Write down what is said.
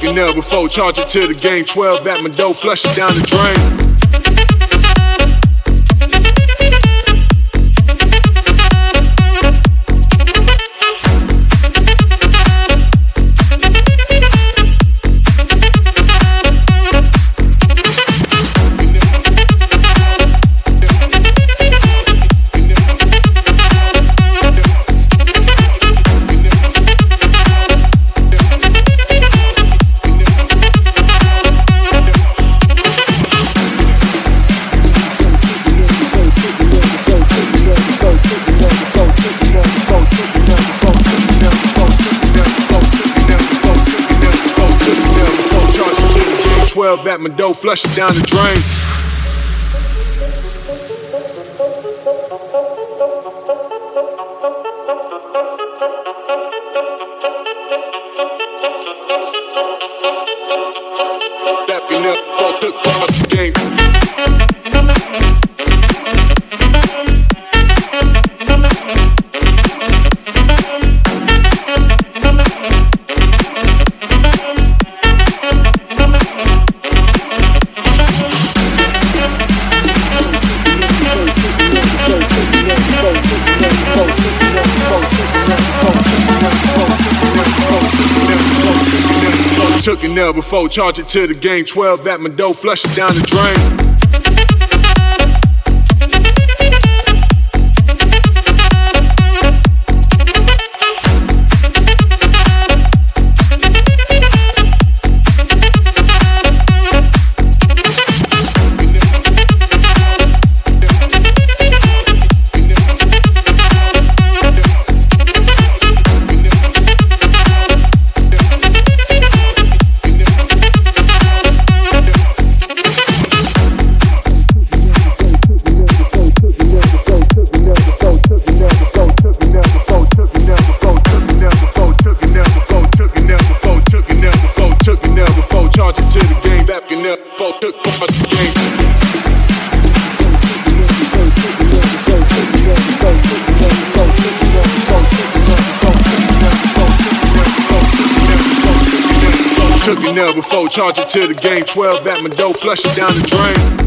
Backing up before charge it to the game. 12 at my dough, flush it down the drain. At my dough, flush it down the drain. Backing up, fuck up the game. Took it now before charge it to the game. 12 at my dough, flush it down the drain. Took it now before charge it to the game. 12 at my dough, flush it down the drain.